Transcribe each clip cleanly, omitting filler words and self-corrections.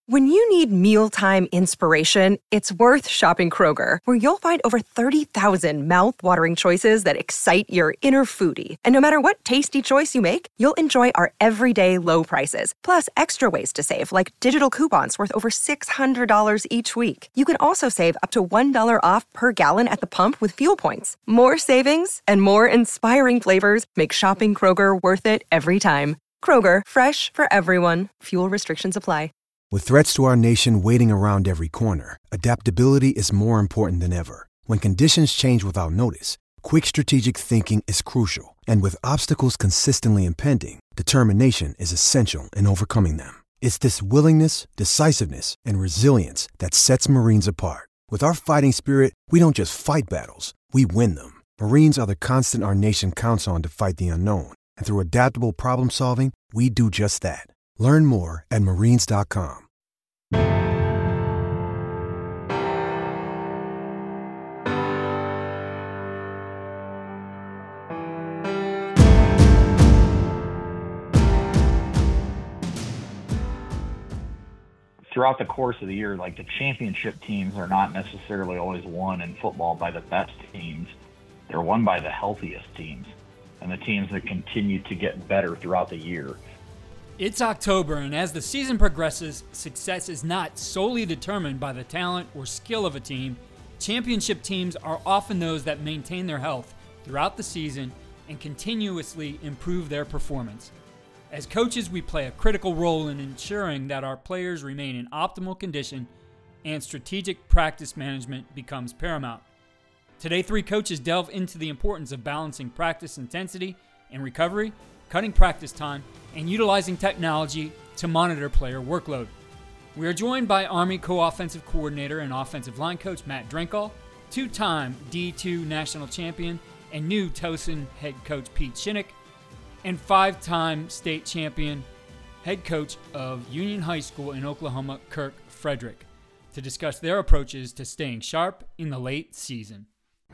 When you need mealtime inspiration, it's worth shopping Kroger, where you'll find over 30,000 mouth-watering choices that excite your inner foodie. And no matter what tasty choice you make, you'll enjoy our everyday low prices, plus extra ways to save, like digital coupons worth over $600 each week. You can also save up to $1 off per gallon at the pump with fuel points. More savings and more inspiring flavors make shopping Kroger worth it every time. Kroger, fresh for everyone. Fuel restrictions apply. With threats to our nation waiting around every corner, adaptability is more important than ever. When conditions change without notice, quick strategic thinking is crucial. And with obstacles consistently impending, determination is essential in overcoming them. It's this willingness, decisiveness, and resilience that sets Marines apart. With our fighting spirit, we don't just fight battles, we win them. Marines are the constant our nation counts on to fight the unknown. And through adaptable problem solving, we do just that. Learn more at marines.com. Throughout the course of the year, like, the championship teams are not necessarily always won in football by the best teams. They're won by the healthiest teams and the teams that continue to get better throughout the year. It's October, and as the season progresses, success is not solely determined by the talent or skill of a team. Championship teams are often those that maintain their health throughout the season and continuously improve their performance. As coaches, we play a critical role in ensuring that our players remain in optimal condition, and strategic practice management becomes paramount. Today, three coaches delve into the importance of balancing practice intensity and recovery, cutting practice time, and utilizing technology to monitor player workload. We are joined by Army co-offensive coordinator and offensive line coach Matt Drinkall, two-time D2 national champion and new Towson head coach Pete Shinnick, and five-time state champion head coach of Union High School in Oklahoma, Kirk Frederick, to discuss their approaches to staying sharp in the late season.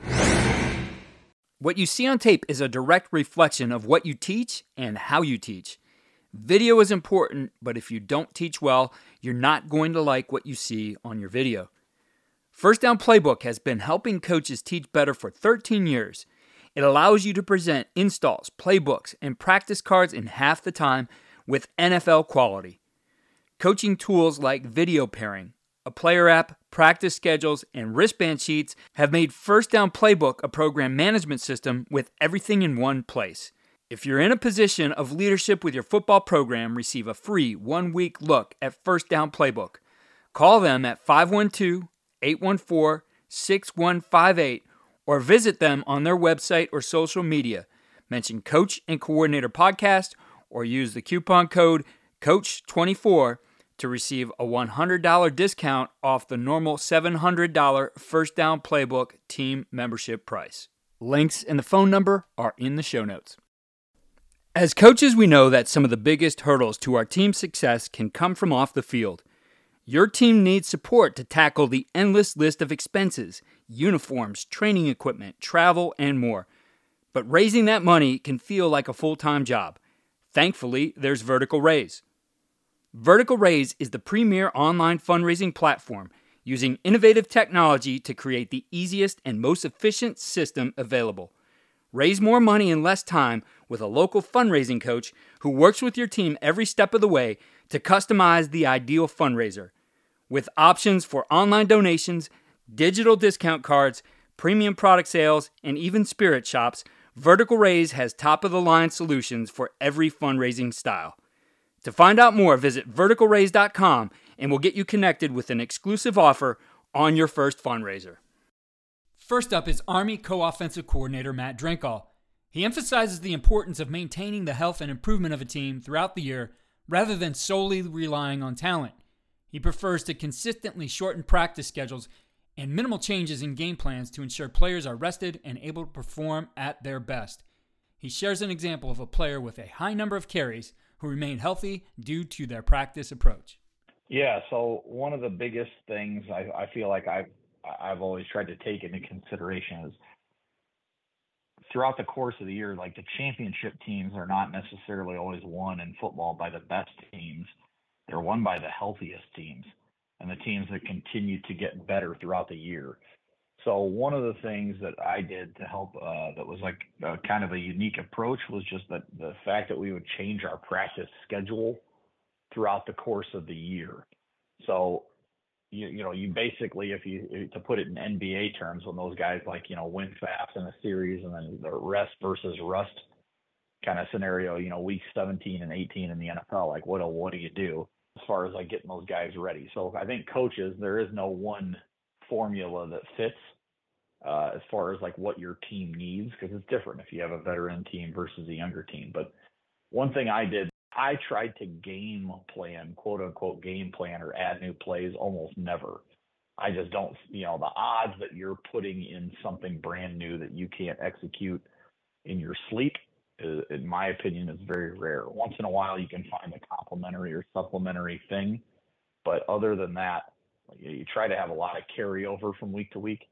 What you see on tape is a direct reflection of what you teach and how you teach. Video is important, but if you don't teach well, you're not going to like what you see on your video. First Down Playbook has been helping coaches teach better for 13 years. It allows you to present installs, playbooks, and practice cards in half the time with NFL quality. Coaching tools like video pairing, a player app, practice schedules, and wristband sheets have made First Down Playbook a program management system with everything in one place. If you're in a position of leadership with your football program, receive a free 1-week look at First Down Playbook. Call them at 512-814-6158 or visit them on their website or social media. Mention Coach and Coordinator Podcast or use the coupon code COACH24 to receive a $100 discount off the normal $700 First Down Playbook team membership price. Links and the phone number are in the show notes. As coaches, we know that some of the biggest hurdles to our team's success can come from off the field. Your team needs support to tackle the endless list of expenses, uniforms, training equipment, travel, and more. But raising that money can feel like a full-time job. Thankfully, there's Vertical Raise. Vertical Raise is the premier online fundraising platform using innovative technology to create the easiest and most efficient system available. Raise more money in less time with a local fundraising coach who works with your team every step of the way to customize the ideal fundraiser. With options for online donations, digital discount cards, premium product sales, and even spirit shops, Vertical Raise has top-of-the-line solutions for every fundraising style. To find out more, visit verticalraise.com and we'll get you connected with an exclusive offer on your first fundraiser. First up is Army co-offensive coordinator Matt Drinkall. He emphasizes the importance of maintaining the health and improvement of a team throughout the year rather than solely relying on talent. He prefers to consistently shorten practice schedules and minimal changes in game plans to ensure players are rested and able to perform at their best. He shares an example of a player with a high number of carries who remained healthy due to their practice approach. Yeah, so one of the biggest things I feel like I've always tried to take into consideration is throughout the course of the year, like, the championship teams are not necessarily always won in football by the best teams. they're won by the healthiest teams and the teams that continue to get better throughout the year. So one of the things that I did to help that was like kind of a unique approach was just that the fact that we would change our practice schedule throughout the course of the year. So you basically, to put it in NBA terms, when those guys like, win fast in a series and then the rest versus rust kind of scenario, week 17 and 18 in the NFL, like what do you do as far as like getting those guys ready? So I think coaches, there is no one formula that fits as far as like what your team needs, because it's different if you have a veteran team versus a younger team. But one thing I did, I tried to game plan, quote unquote game plan, or add new plays almost never. I just don't, the odds that you're putting in something brand new that you can't execute in your sleep, in my opinion, is very rare. Once in a while you can find a complementary or supplementary thing, but other than that, you try to have a lot of carryover from week to week.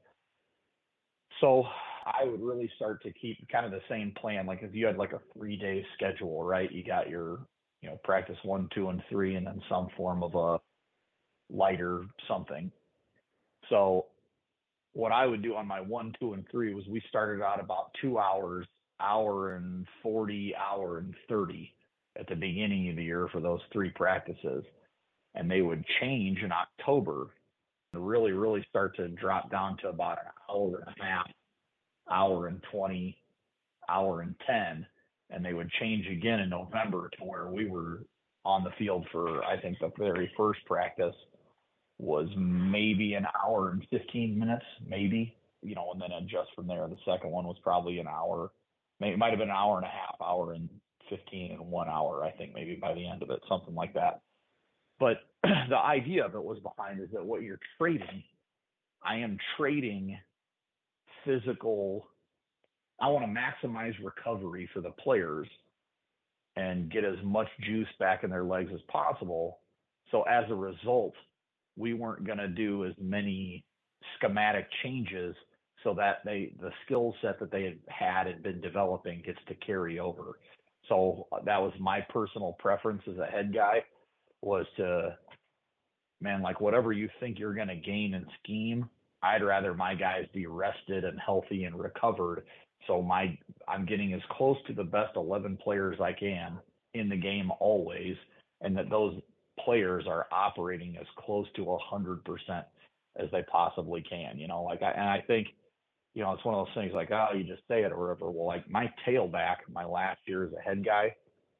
So I would really start to keep kind of the same plan. Like if you had like a 3-day schedule, right? You got your, practice 1, 2, and 3, and then some form of a lighter something. So what I would do on my 1, 2, and 3 was we started out about 2 hours, hour and 40, hour and 30 at the beginning of the year for those 3 practices. And they would change in October and really, really start to drop down to about an hour and a half, hour and 20, hour and 10. And they would change again in November to where we were on the field for, I think the very first practice was maybe an hour and 15 minutes, maybe, and then adjust from there. The second one was probably an hour. Maybe it might have been an hour and a half, hour and 15 and 1 hour, I think, maybe by the end of it, something like that. But the idea of it was behind is that what you're trading, I am trading physical. I want to maximize recovery for the players and get as much juice back in their legs as possible. So as a result, we weren't going to do as many schematic changes so that the skill set that they had been developing gets to carry over. So that was my personal preference as a head guy, was to, like whatever you think you're going to gain in scheme, I'd rather my guys be rested and healthy and recovered. So I'm getting as close to the best 11 players I can in the game always, and that those players are operating as close to 100% as they possibly can. I think, it's one of those things like, you just say it or whatever. Well, like my tailback, my last year as a head guy,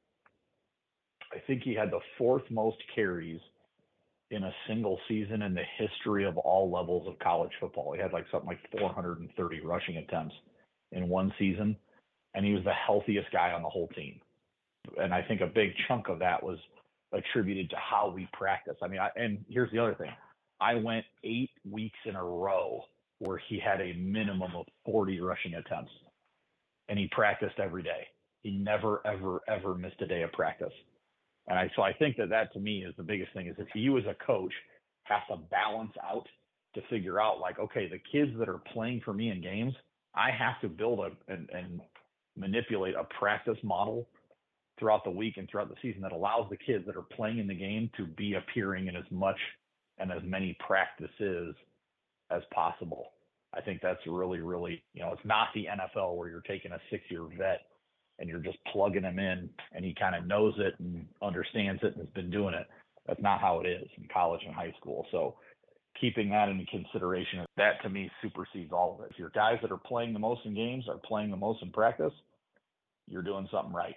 I think he had the 4th most carries in a single season in the history of all levels of college football. He had like something like 430 rushing attempts in one season, and he was the healthiest guy on the whole team. And I think a big chunk of that was attributed to how we practice. And here's the other thing. I went 8 weeks in a row where he had a minimum of 40 rushing attempts, and he practiced every day. He never, ever, ever missed a day of practice. And so I think that to me is the biggest thing, is if you as a coach have to balance out to figure out, like, okay, the kids that are playing for me in games, I have to build and manipulate a practice model throughout the week and throughout the season that allows the kids that are playing in the game to be appearing in as much and as many practices as possible. I think that's really, really, it's not the NFL where you're taking a 6-year vet and you're just plugging him in and he kind of knows it and understands it and has been doing it. That's not how it is in college and high school. So keeping that into consideration, that to me supersedes all of it. If your guys that are playing the most in games are playing the most in practice, you're doing something right.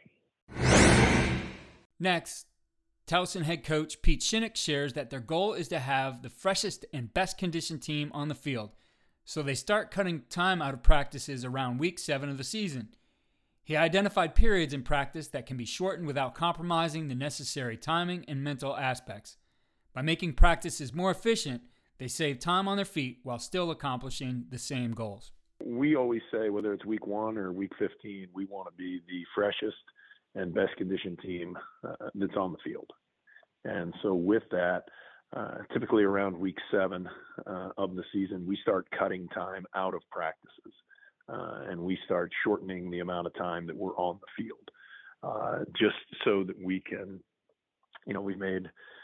Next, Towson head coach Pete Shinnick shares that their goal is to have the freshest and best conditioned team on the field, so they start cutting time out of practices around week 7 of the season. He identified periods in practice that can be shortened without compromising the necessary timing and mental aspects. By making practices more efficient, they save time on their feet while still accomplishing the same goals. We always say, whether it's week 1 or week 15, we want to be the freshest and best conditioned team that's on the field. And so with that, typically around week 7 of the season, we start cutting time out of practices. And we start shortening the amount of time that we're on the field, just so that we can, we've made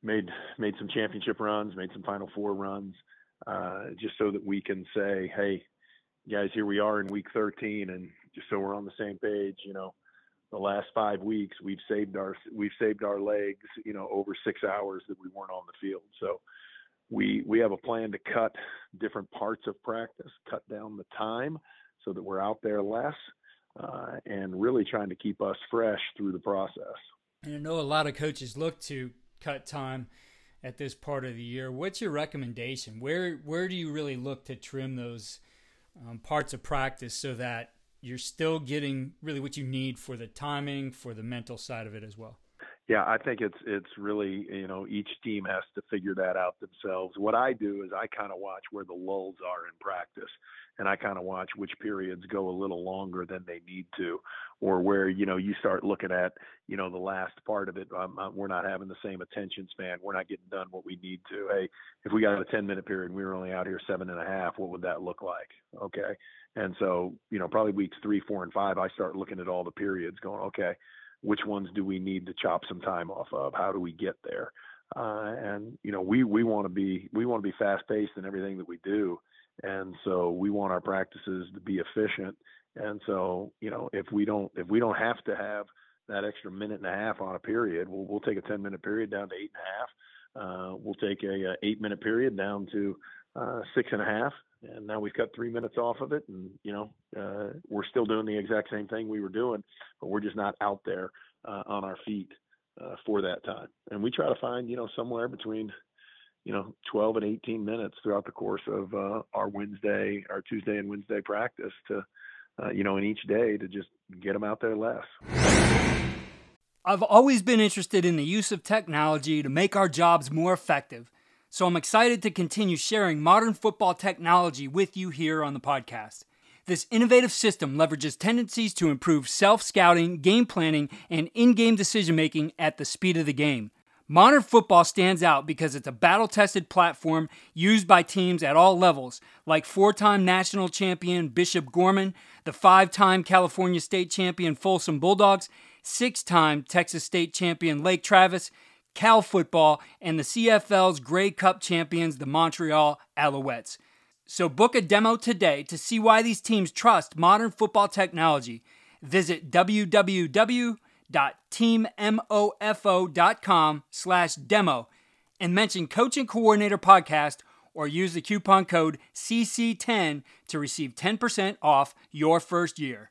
made some championship runs, made some Final Four runs, just so that we can say, hey, guys, here we are in week 13, and just so we're on the same page, the last 5 weeks we've saved our legs, over 6 hours that we weren't on the field. So we have a plan to cut different parts of practice, cut down the time so that we're out there less, and really trying to keep us fresh through the process. And I know a lot of coaches look to cut time at this part of the year. What's your recommendation? Where do you really look to trim those parts of practice so that you're still getting really what you need for the timing, for the mental side of it as well? Yeah, I think it's really, each team has to figure that out themselves. What I do is I kind of watch where the lulls are in practice, and I kind of watch which periods go a little longer than they need to, or where, you start looking at, the last part of it. We're not having the same attention span. We're not getting done what we need to. Hey, if we got a 10-minute period and we were only out here 7.5, what would that look like? Okay. And so, probably weeks 3, 4, and 5, I start looking at all the periods going, okay, which ones do we need to chop some time off of? How do we get there? And we want to be fast paced in everything that we do, and so we want our practices to be efficient. And so if we don't have to have that extra minute and a half on a period, we'll take a 10-minute period down to 8.5. We'll take a 8-minute period down to 6.5. And now we've cut 3 minutes off of it, and we're still doing the exact same thing we were doing, but we're just not out there on our feet for that time. And we try to find somewhere between 12 and 18 minutes throughout the course of our Tuesday and Wednesday practice to in each day to just get them out there less. I've always been interested in the use of technology to make our jobs more effective. So I'm excited to continue sharing modern football technology with you here on the podcast. This innovative system leverages tendencies to improve self-scouting, game planning, and in-game decision-making at the speed of the game. Modern football stands out because it's a battle-tested platform used by teams at all levels, like 4-time national champion Bishop Gorman, the 5-time California state champion Folsom Bulldogs, 6-time Texas state champion Lake Travis, Cal football, and the CFL's Grey Cup champions, the Montreal Alouettes. So book a demo today to see why these teams trust modern football technology. Visit www.teammofo.com/demo and mention Coach and Coordinator Podcast or use the coupon code CC10 to receive 10% off your first year.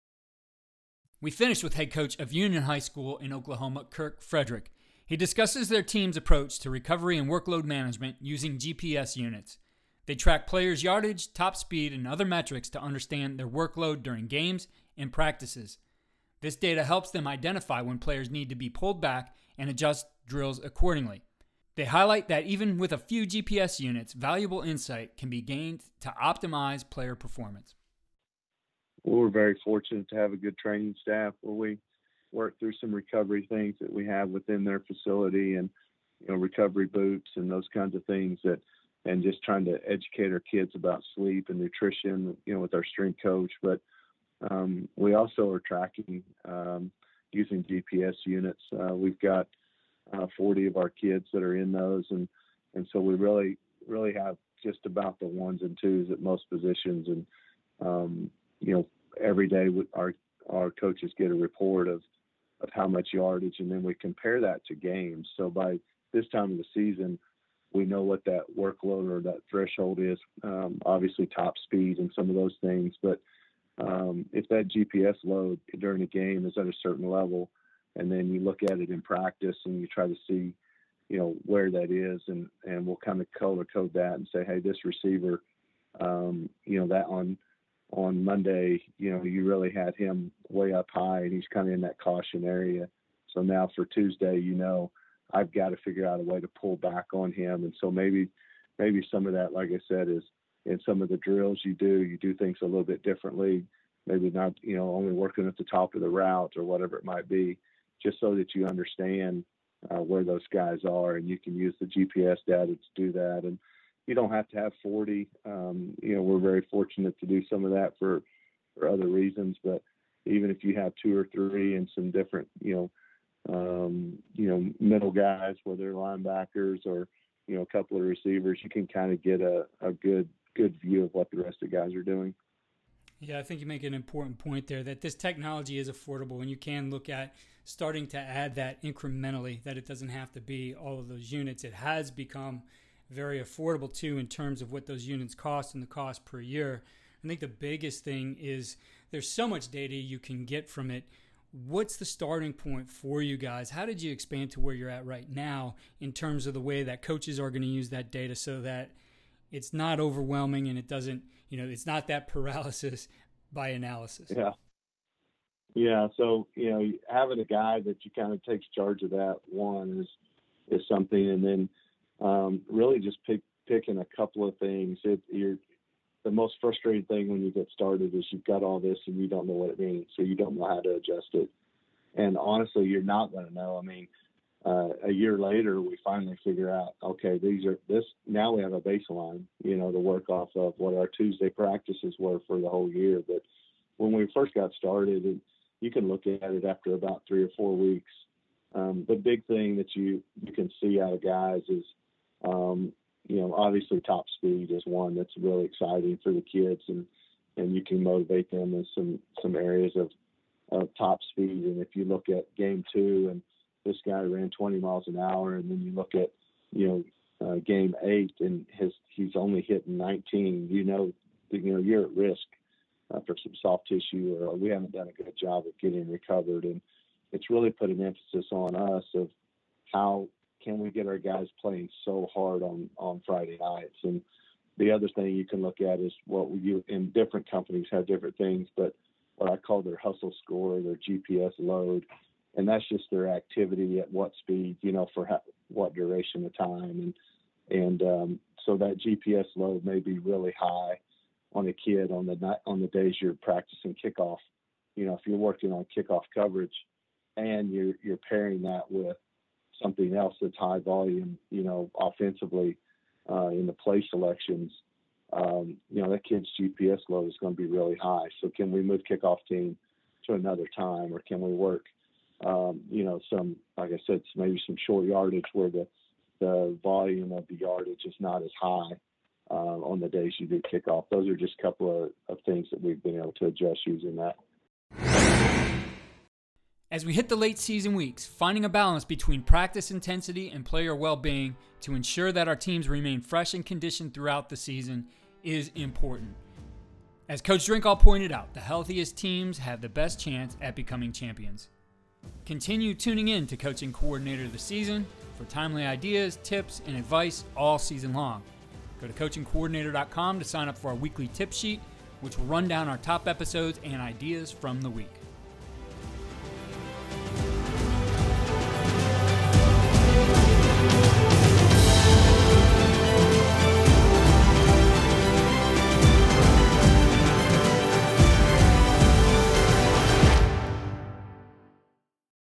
We finished with head coach of Union High School in Oklahoma, Kirk Frederick. He discusses their team's approach to recovery and workload management using GPS units. They track players' yardage, top speed, and other metrics to understand their workload during games and practices. This data helps them identify when players need to be pulled back and adjust drills accordingly. They highlight that even with a few GPS units, valuable insight can be gained to optimize player performance. Well, we're very fortunate to have a good training staff where we work through some recovery things that we have within their facility, and recovery boots and those kinds of things, and just trying to educate our kids about sleep and nutrition, with our strength coach. But we also are tracking using GPS units. We've got 40 of our kids that are in those, and so we really have just about the ones and twos at most positions. And every day our coaches get a report of how much yardage, and then we compare that to games. So by this time of the season, we know what that workload or that threshold is, obviously top speed and some of those things. But if that GPS load during a game is at a certain level, and then you look at it in practice and you try to see, where that is, and we'll kind of color code that and say, hey, this receiver, that on Monday, you really had him way up high and he's kind of in that caution area. So now for Tuesday, I've got to figure out a way to pull back on him. And so maybe some of that, like I said, is in some of the drills you do things a little bit differently, maybe not, only working at the top of the route or whatever it might be, just so that you understand where those guys are, and you can use the GPS data to do that. And you don't have to have 40. We're very fortunate to do some of that for, for, other reasons. But even if you have two or three and some different, middle guys, whether linebackers or, a couple of receivers, you can kind of get a good view of what the rest of the guys are doing. Yeah, I think you make an important point there that this technology is affordable, and you can look at starting to add that incrementally, that it doesn't have to be all of those units. It has become very affordable, too, in terms of what those units cost and the cost per year. I think the biggest thing is there's so much data you can get from it. What's the starting point for you guys? How did you expand to where you're at right now in terms of the way that coaches are going to use that data so that it's not overwhelming and it doesn't, it's not that paralysis by analysis? Yeah. So, having a guy that you kind of takes charge of that one is something. And then really just picking a couple of things. The most frustrating thing when you get started is you've got all this and you don't know what it means, so you don't know how to adjust it. And honestly, you're not going to know. I mean, a year later, we finally figure out, okay, now we have a baseline, to work off of what our Tuesday practices were for the whole year. But when we first got started, and you can look at it after about 3 or 4 weeks. The big thing that you can see out of guys is, obviously top speed is one that's really exciting for the kids, and you can motivate them in some areas of top speed. And if you look at game 2 and this guy ran 20 miles an hour, and then you look at, game 8 and he's only hitting 19, you're at risk for some soft tissue, or we haven't done a good job of getting recovered. And it's really put an emphasis on us of how can we get our guys playing so hard on Friday nights. And the other thing you can look at is in different companies have different things, but what I call their hustle score, their GPS load, and that's just their activity at what speed, for what duration of time. And so that GPS load may be really high on a kid on the days you're practicing kickoff. If you're working on kickoff coverage and you're pairing that with something else that's high volume, offensively in the play selections, that kid's GPS load is going to be really high. So can we move kickoff team to another time, or can we work, some, like I said, maybe some short yardage where the volume of the yardage is not as high on the days you do kickoff. Those are just a couple of things that we've been able to adjust using that. As we hit the late season weeks, finding a balance between practice intensity and player well-being to ensure that our teams remain fresh and conditioned throughout the season is important. As Coach Drinkall pointed out, the healthiest teams have the best chance at becoming champions. Continue tuning in to Coaching Coordinator of the Season for timely ideas, tips, and advice all season long. Go to coachingcoordinator.com to sign up for our weekly tip sheet, which will run down our top episodes and ideas from the week.